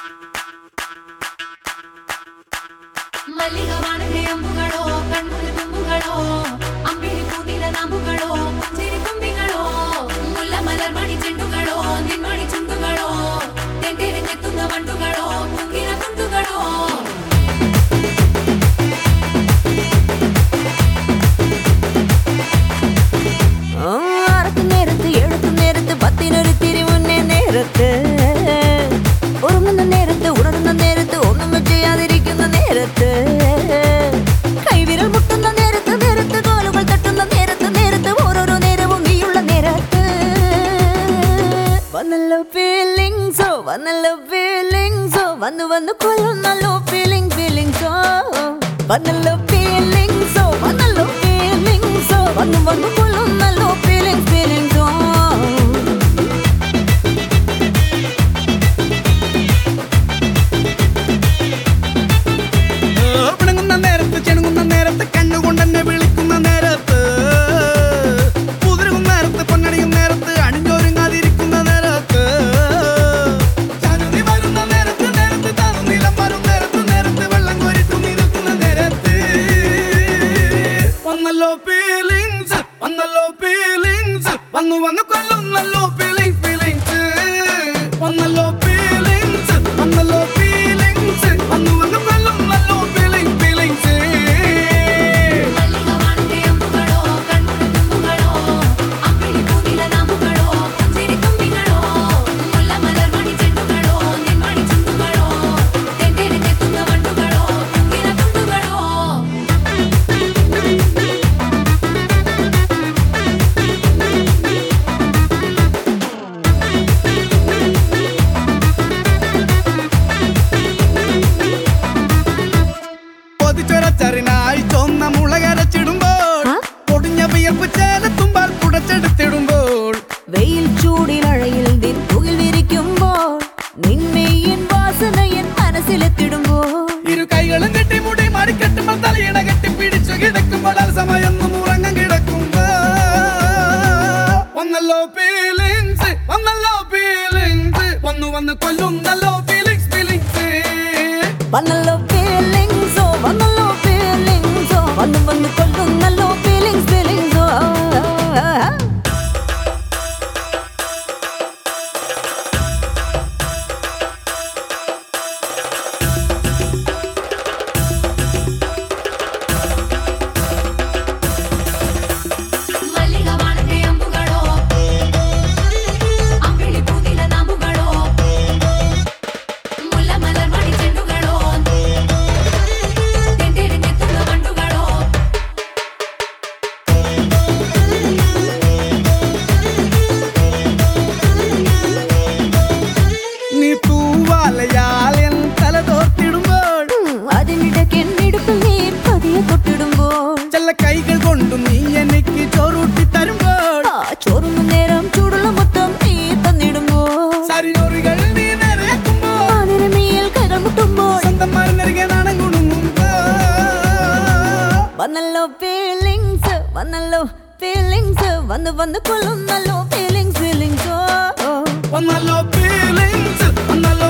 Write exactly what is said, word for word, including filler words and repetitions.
Vanu vanu kolunallo feeling feeling so vanallo feeling so vanallo feeling so vanu vanu kolunallo feeling feeling so pinangunna nerathu chenungunna nerathu kannu kondanne vilikkunna nerathu pudirunna nerathu ponnadiyum nerathu aninjorungadirikkunna nerathu feelings, vanallo feelings, vanu vanu kolunallo feeling feelings, vanallo feelings, vanallo feelings, vanu vanu kolunallo feeling feelings. Malliga vaanante ambugalo, kannudi tumbugalo, ambidi poodila namugalo, punjiri tumbigalo, mulla malar mani chendugalo, ninmani chundugalo, tendere tettunna vandugalo, tungina tundugalo. ചരിനായി ചൊന്ന മുളകരച്ചിടുമ്പോൾ പൊടിഞ്ഞ വിയർപ്പ് ചേലത്തുമ്പാൽ പുടച്ചെടുത്തിടുമ്പോൾ വെയിൽ ചൂടിലഴയിൽ നിൻ പുകിൽ വിരിക്കുമ്പോൾ നിന്മേയിൻ വാസനയൻ മനസ്സിലെത്തിടുമ്പോൾ ഇരു കൈകളും കെട്ടി മുടി മടിക്കെട്ടുമ്പോൾ തലയിണ കെട്ടി പിടിച്ചു കിടക്കുമ്പോൾ സമയൊന്നും ഉറങ്ങാൻ കിടക്കുമ്പോ വന്നല്ലോ ഫീലിങ്സ് വന്നല്ലോ ഫീലിങ്സ് വന്നു വന്ന് കൊല്ലുന്നല്ലോ ഫീലിങ്സ് ഫീലിങ്സ് വന്നല്ലോ ഫീലിങ്സ് വന്നല്ലോ ഫീലിങ്സ് വന്നു വന്ന് കൊല്ലുന്നല്ലോ feelings feelings Malliga vaanante ambugalo, ambidi poodila namugalo, mulla malar mani chendugalo, tendere tettunna vandugalo. നീ തൂവാലയാൽ എൻ തല തോർത്തിടുമ്പോൾ അതിനിടയ്ക്ക് എന്നിടുപ്പിൽ നീ പതിയെ തൊട്ടിടുമ്പോൾ ചെല്ല കൈകൾ കൊണ്ടു നീ എനിക്ക് ചോറൂട്ടി തരുമ്പോൾ ആ ചോറുന്ന നേരം ചൂടുള്ള മൊത്തം നീ തന്നിടുമ്പോൾ സരിനോറികൾ നീ നിറയ്ക്കുമ്പോൾ ആനിരമീയിൽ കൈകൾ മുട്ടുമ്പോൾ സ്വന്തം മരുന്നരികെ നാണം കുണുങ്ങുമ്പോ വന്നല്ലോ ഫീലിങ്സ് വന്നല്ലോ ഫീലിങ്സ് വന്ന് വന്ന് കൊള്ളുന്നല്ലോ ഫീലിങ്സ് ഫീലിങ്സ് വന്നല്ലോ ഫീലിങ്സ് വന്നല്ലോ